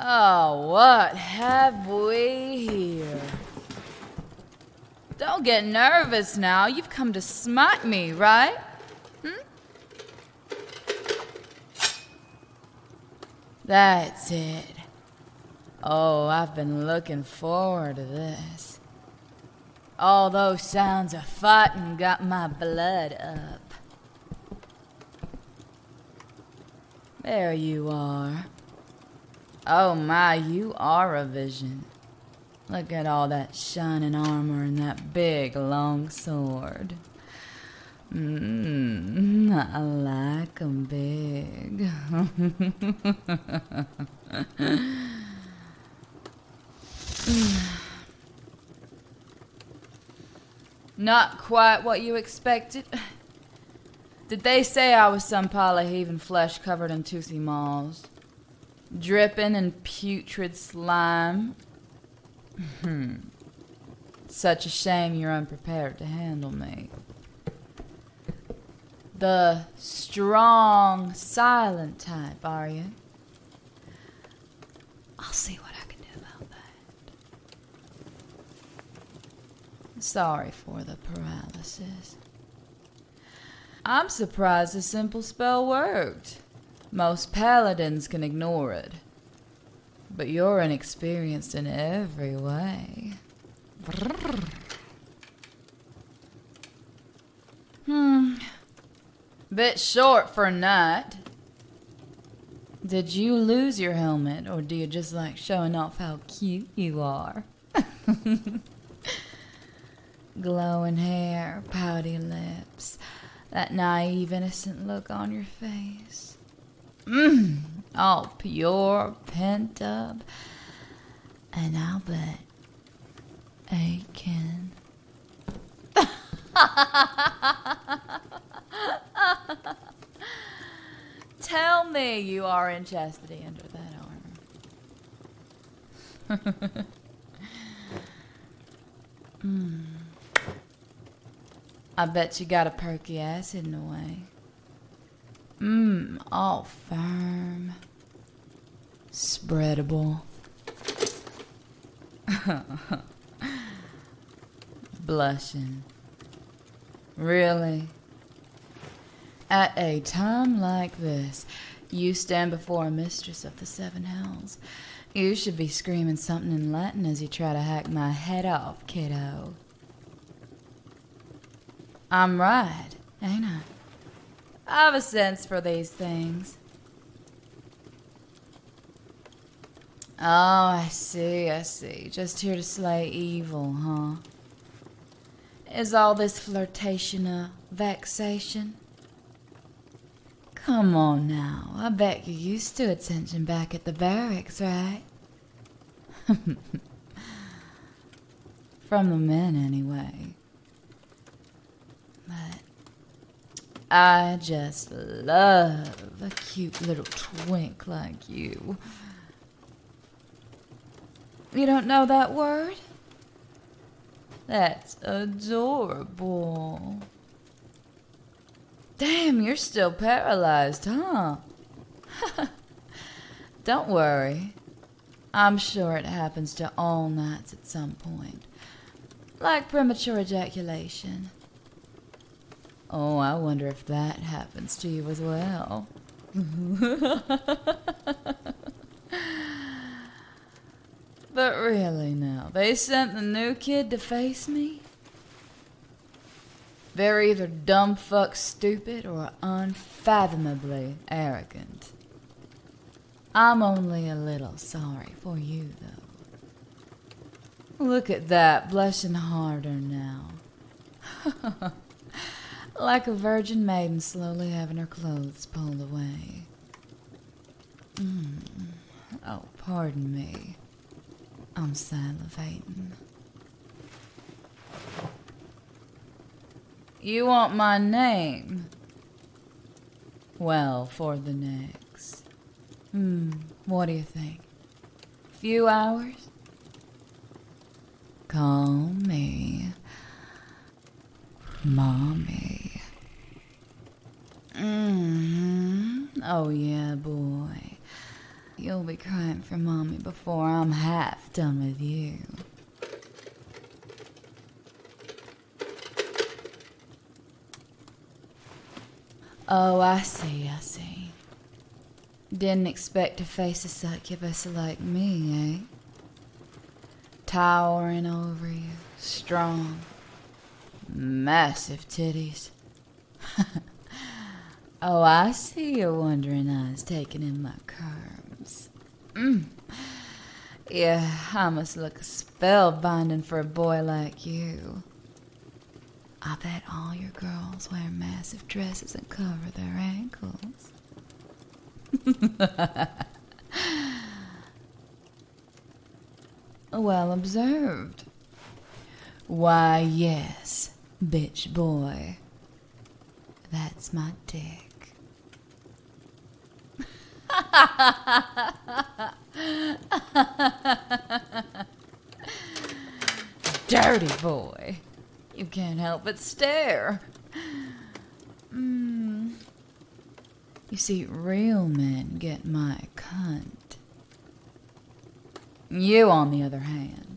Oh, what have we here? Don't get nervous now. You've come to smite me, right? That's it. Oh, I've been looking forward to this. All those sounds of fighting got my blood up. There you are. Oh my, you are a vision. Look at all that shining armor and that big long sword. I like 'em big. Not quite what you expected. Did they say I was some pile of heaving flesh covered in toothy maws? Dripping in putrid slime? Such a shame you're unprepared to handle me. The strong, silent type, are you? I'll see what I can do about that. Sorry for the paralysis. I'm surprised a simple spell worked. Most paladins can ignore it. But you're inexperienced in every way. Bit short for a knight. Did you lose your helmet, or do you just like showing off how cute you are? Glowing hair, pouty lips, that naive, innocent look on your face. All pure, pent up, and I'll bet aching. Tell me you are in chastity under that armor. I bet you got a perky ass hidden away. All firm, spreadable. Blushing. Really? At a time like this, you stand before a mistress of the seven hells. You should be screaming something in Latin as you try to hack my head off, kiddo. I'm right, ain't I? I have a sense for these things. Oh, I see. Just here to slay evil, huh? Is all this flirtation a vexation? Come on now, I bet you're used to attention back at the barracks, right? From the men, anyway. But I just love a cute little twink like you. You don't know that word? That's adorable. Damn, you're still paralyzed, huh? Don't worry. I'm sure it happens to all knights at some point. Like premature ejaculation. Oh, I wonder if that happens to you as well. But really now, they sent the new kid to face me? They're either dumb fuck stupid or unfathomably arrogant. I'm only a little sorry for you, though. Look at that, blushing harder now. Like a virgin maiden slowly having her clothes pulled away. Oh, pardon me. I'm salivating. You want my name? Well, for the next. What do you think? Few hours? Call me Mommy. Oh yeah, boy. you'll be crying for Mommy before I'm half done with you. Oh, I see. Didn't expect to face a succubus like me, eh? Towering over you, strong, massive titties. Oh, I see your wondering eyes taking in my curves. Yeah, I must look spellbinding for a boy like you. I bet all your girls wear massive dresses and cover their ankles. Well observed. Why, yes, bitch boy. That's my dick. Dirty boy. You can't help but stare. You see, real men get my cunt. You, on the other hand.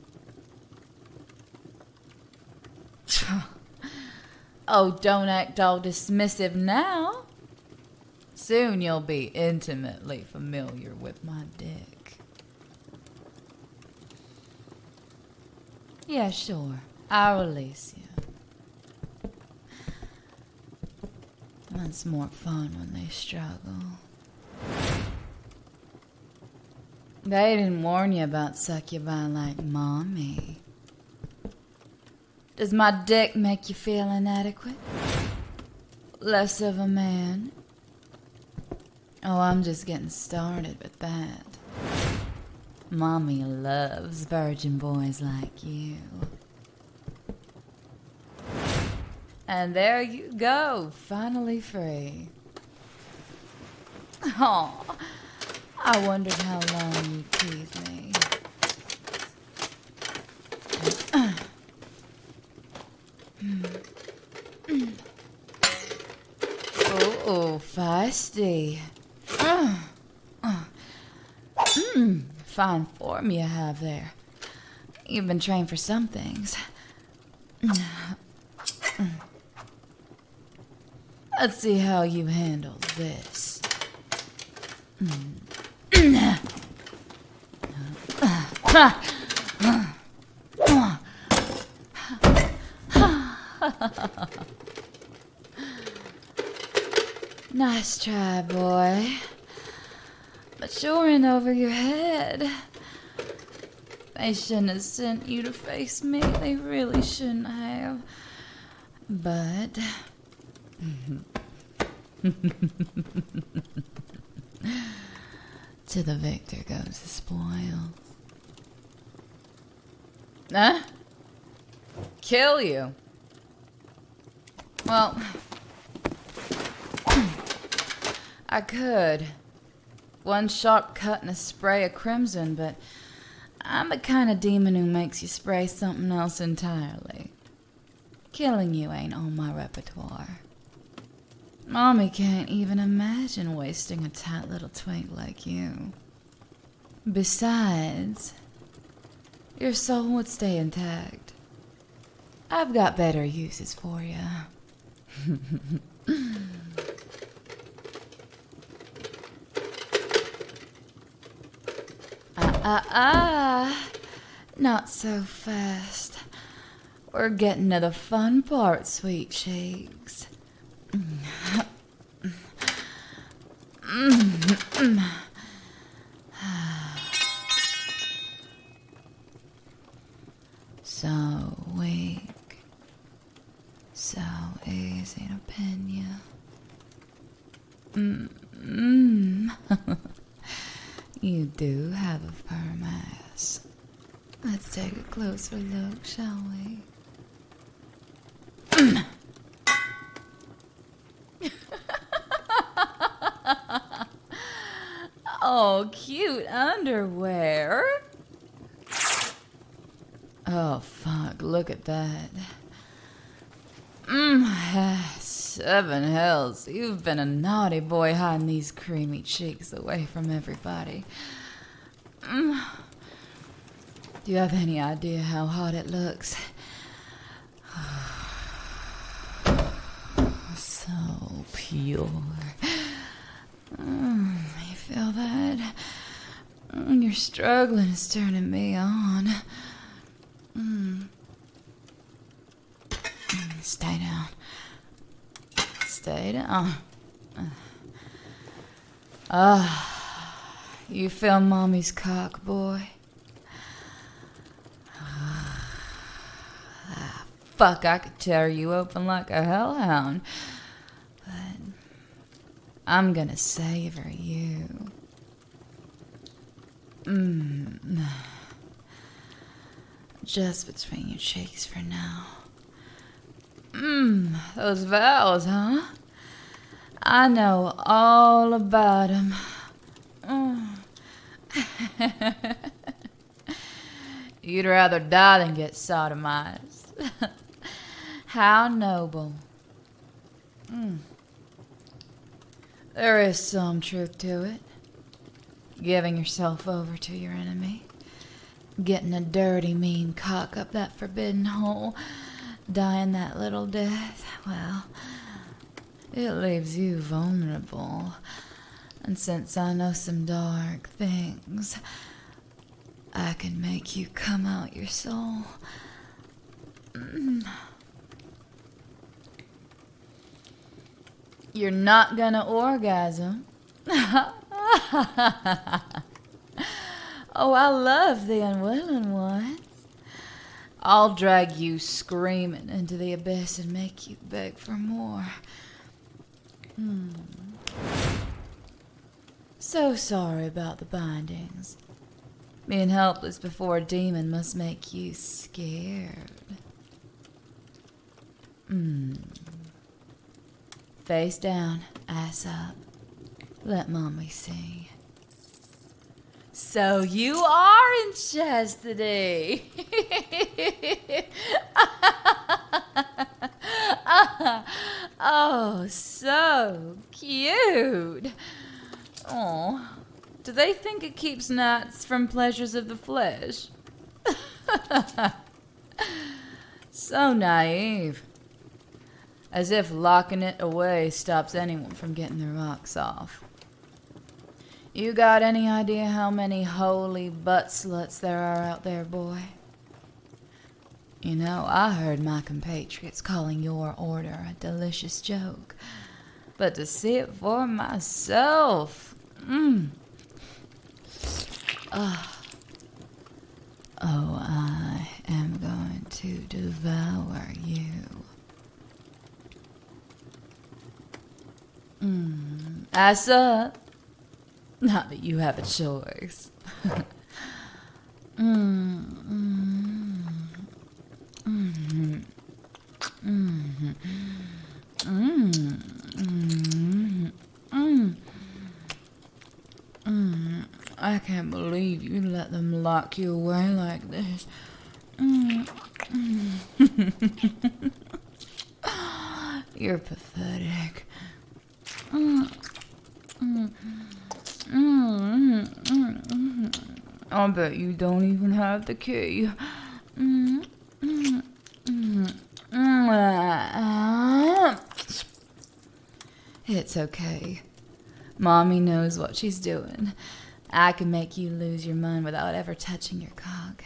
Oh, don't act all dismissive now. Soon you'll be intimately familiar with my dick. Yeah, sure. I'll release you. That's more fun when they struggle. They didn't warn you about succubi like Mommy. Does my dick make you feel inadequate? Less of a man? Oh, I'm just getting started with that. Mommy loves virgin boys like you. And there you go, finally free. Oh, I wondered how long you'd tease me. Oh, feisty. Fine form you have there. You've been trained for some things. Let's see how you handle this. Nice try, boy. But you're in over your head. They shouldn't have sent you to face me. They really shouldn't have. But... to the victor goes the spoils. Huh? Kill you? Well, I could. One sharp cut and a spray of crimson, but I'm the kind of demon who makes you spray something else entirely. Killing you ain't on my repertoire. Mommy can't even imagine wasting a tight little twink like you. Besides, your soul would stay intact. I've got better uses for you. Not so fast. We're getting to the fun part, sweet cheeks. So weak, so easy to pin you. You do have a firm ass. Let's take a closer look, shall we? Oh, cute underwear. Oh, fuck, look at that. Seven hells, you've been a naughty boy hiding these creamy cheeks away from everybody. Do you have any idea how hot it looks? So pure. You feel that? Your struggling is turning me on. Stay down. Stay down. You feel Mommy's cock, boy? Fuck, I could tear you open like a hellhound. But I'm gonna savor you. Just between your cheeks for now. Those vows, huh? I know all about them. You'd rather die than get sodomized. How noble. There is some truth to it. Giving yourself over to your enemy. Getting a dirty, mean cock up that forbidden hole. Dying that little death. Well, it leaves you vulnerable. And since I know some dark things, I can make you come out your soul. You're not gonna orgasm. Oh, I love the unwilling ones. I'll drag you screaming into the abyss and make you beg for more. So sorry about the bindings. Being helpless before a demon must make you scared. Face down, ass up. Let Mommy see. So you are in chastity. Oh, so cute. Oh, do they think it keeps gnats from pleasures of the flesh? So naive. As if locking it away stops anyone from getting their rocks off. You got any idea how many holy butt sluts there are out there, boy? You know, I heard my compatriots calling your order a delicious joke. But to see it for myself... Oh, I am going to devour you. Ass up. Not that you have a choice. I can't believe you let them lock you away like this. You're pathetic. I bet you don't even have the key. It's okay. Mommy knows what she's doing. I can make you lose your mind without ever touching your cock.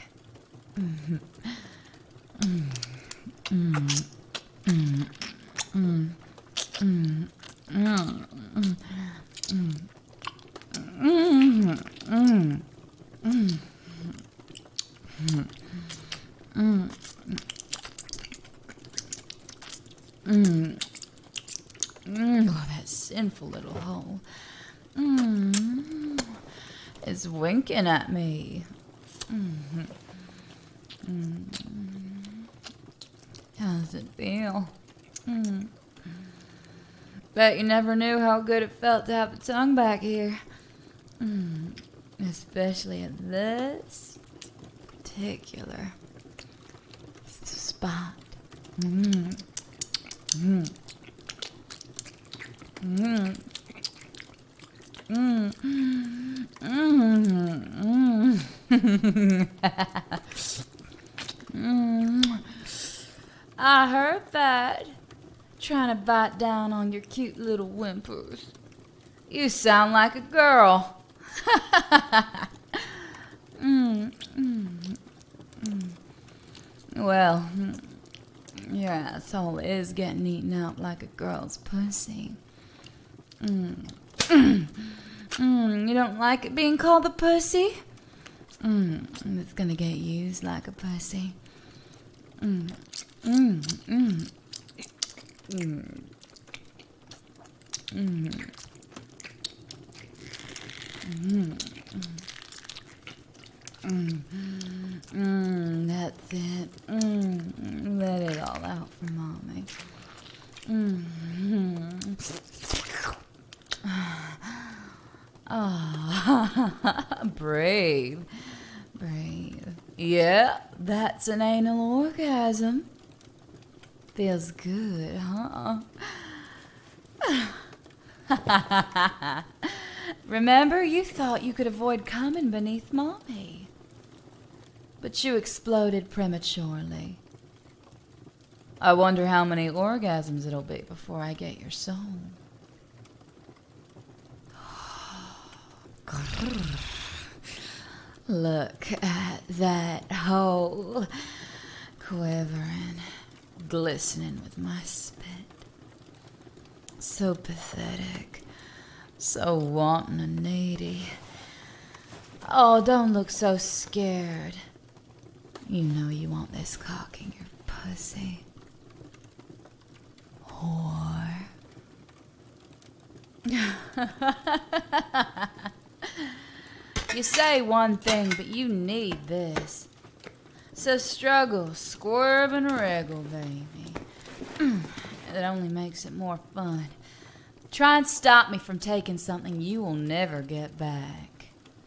Oh, that sinful little hole. It's winking at me. How does it feel? Bet you never knew how good it felt to have a tongue back here. Especially at this particular spot. I heard that. Trying to bite down on your cute little whimpers. You sound like a girl. Well, your asshole is getting eaten up like a girl's pussy. You don't like it being called a pussy? It's gonna get used like a pussy. That's it. Let it all out for mommy. Brave. Yeah, that's an anal orgasm. Feels good, huh? Remember, you thought you could avoid coming beneath mommy. But you exploded prematurely. I wonder how many orgasms it'll be before I get your soul. Look at that hole, quivering, glistening with my spit. So pathetic, so wanting and needy. Oh, don't look so scared. You know you want this cock in your pussy. Whore. You say one thing, but you need this. So struggle, squirm, and wriggle, baby. It only makes it more fun. Try and stop me from taking something you will never get back.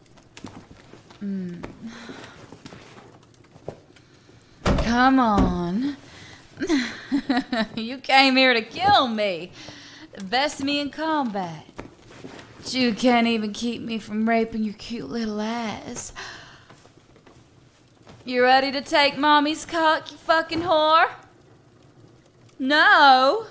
Come on. You came here to kill me. Best me in combat. But you can't even keep me from raping your cute little ass. You ready to take mommy's cock, you fucking whore? No.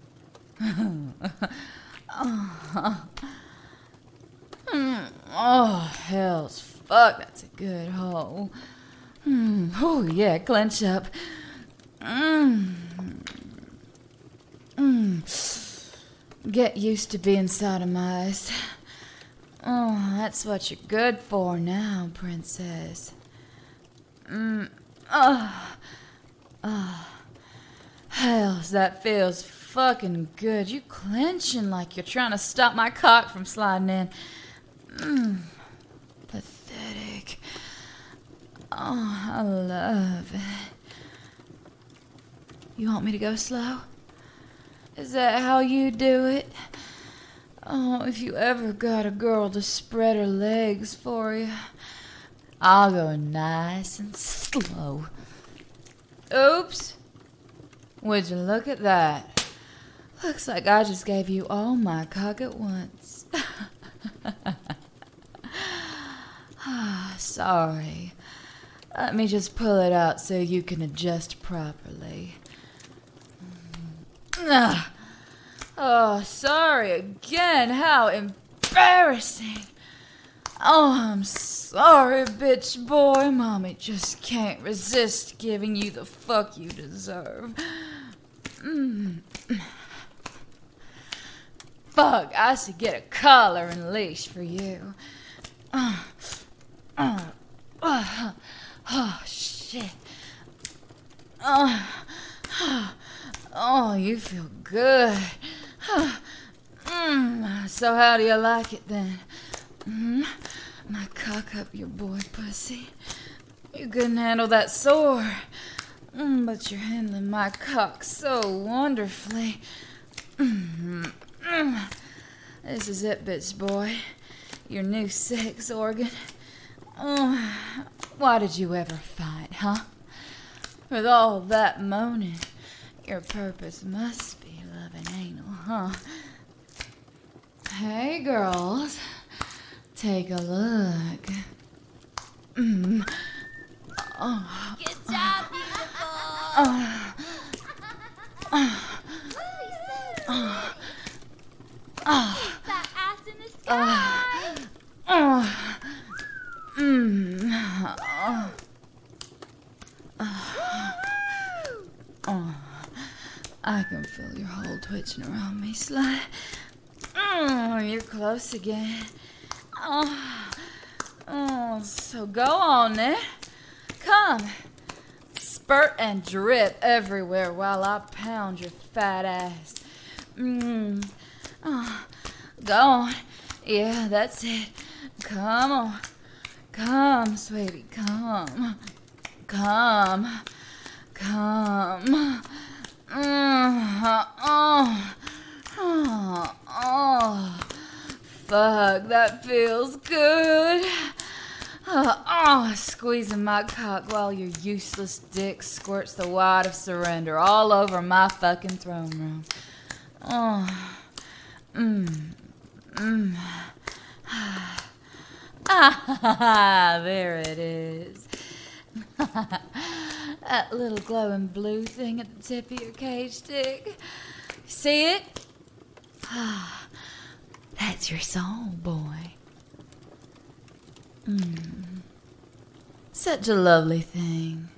Oh, hell's fuck, that's a good hole. Oh, yeah, clench up. Get used to being sodomized. Oh, that's what you're good for now, princess. Hells, that feels fucking good. You clenching like you're trying to stop my cock from sliding in. Pathetic. Oh, I love it. You want me to go slow? Is that how you do it? Oh, if you ever got a girl to spread her legs for you, I'll go nice and slow. Oops. Would you look at that? Looks like I just gave you all my cock at once. Sorry. Let me just pull it out so you can adjust properly. Oh, sorry again. How embarrassing. Oh, I'm sorry, bitch boy. Mommy just can't resist giving you the fuck you deserve. Fuck, I should get a collar and leash for you. Oh, shit. Oh, you feel good. So how do you like it then? My cock up your boy pussy. You couldn't handle that sore. But you're handling my cock so wonderfully. This is it, bitch boy. Your new sex organ. Why did you ever fight, huh? With all that moaning, your purpose must be Hey, girls. Take a look. Good job, beautiful. That ass in the sky. I can feel your hole twitching around me, Sly. Oh, you're close again. So go on there. Come. Spurt and drip everywhere while I pound your fat ass. Go on. Yeah, that's it. Come on. Come, sweetie, come. Come. Come. Fuck, that feels good. Squeezing my cock while your useless dick squirts the wine of surrender all over my fucking throne room. There it is. That little glowing blue thing at the tip of your cage dick. See it? That's your soul, boy. Such a lovely thing.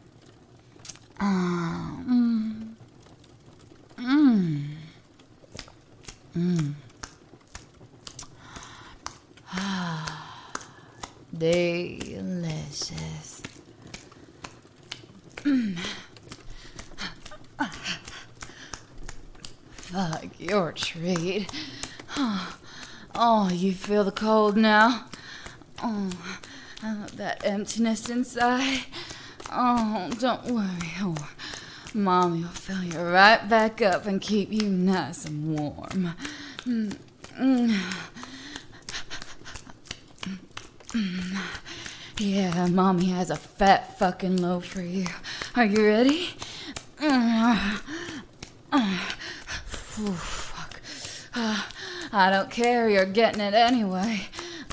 Delicious. Fuck, your treat. Oh, you feel the cold now? That emptiness inside. Don't worry. Mommy will fill you right back up and keep you nice and warm. Yeah, Mommy has a fat fucking loaf for you. Are you ready? Fuck. I don't care, you're getting it anyway.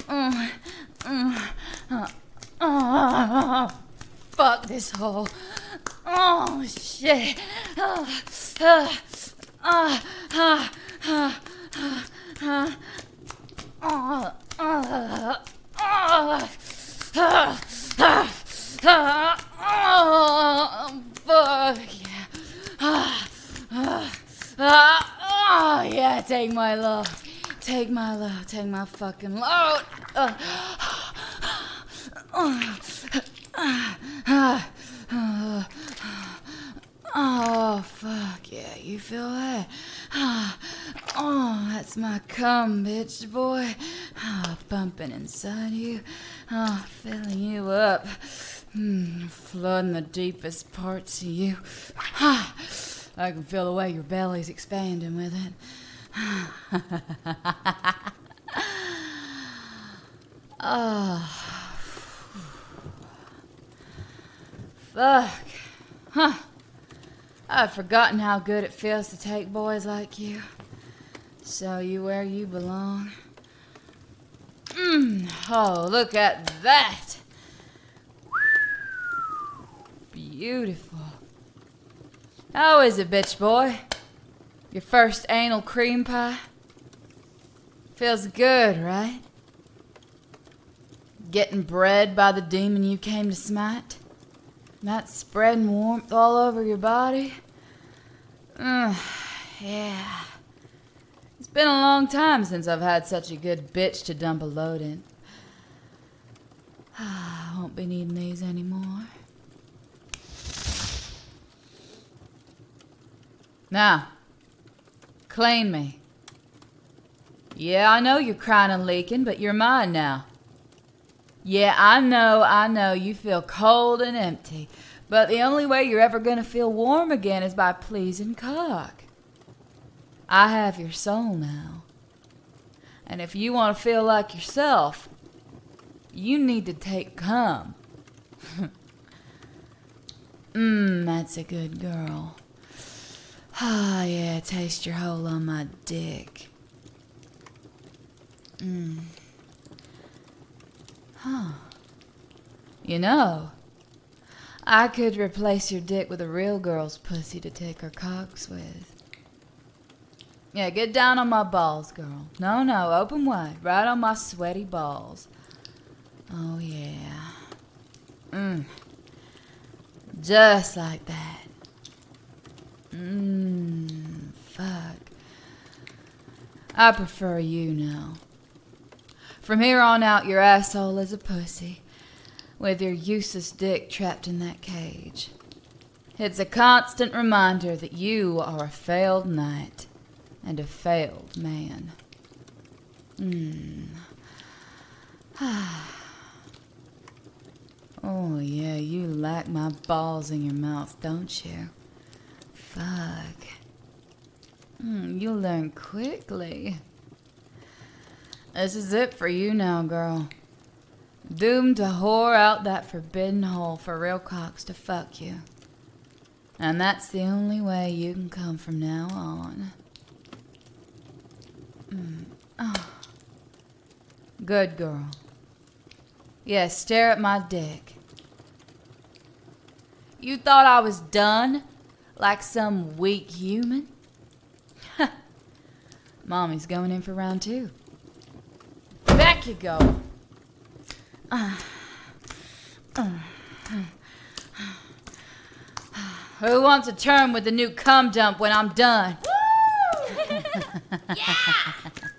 Fuck this hole. Oh, shit. Fuck yeah. Yeah, take my love. Take my love. Take my fucking load. Oh, fuck yeah, you feel that? Oh, that's my cum, bitch boy. Pumping inside you. Filling you up. Flooding the deepest parts of you. I can feel the way your belly's expanding with it. Fuck. I've forgotten how good it feels to take boys like you. Show you where you belong. Oh, look at that. Beautiful. How is it, bitch boy? Your first anal cream pie? Feels good, right? Getting bred by the demon you came to smite? Not spreading warmth all over your body? Yeah. It's been a long time since I've had such a good bitch to dump a load in. I won't be needing these anymore. Now, clean me. Yeah, I know you're crying and leaking, but you're mine now. Yeah, I know, you feel cold and empty. But the only way you're ever gonna feel warm again is by pleasing cock. I have your soul now. And if you want to feel like yourself, you need to take cum. That's a good girl. Oh, yeah, taste your hole on my dick. Huh. You know, I could replace your dick with a real girl's pussy to take her cocks with. Yeah, get down on my balls, girl. No, open wide. Right on my sweaty balls. Oh, yeah. Just like that. Fuck. I prefer you now. From here on out, your asshole is a pussy, with your useless dick trapped in that cage. It's a constant reminder that you are a failed knight and a failed man. Oh, yeah, you like my balls in your mouth, don't you? Fuck. You'll learn quickly. This is it for you now, girl. Doomed to whore out that forbidden hole for real cocks to fuck you. And that's the only way you can come from now on. Good girl. Yes, stare at my dick. You thought I was done? Like some weak human? Mommy's going in for round 2. Back you go. Who wants a turn with the new cum dump when I'm done? Woo! Yeah!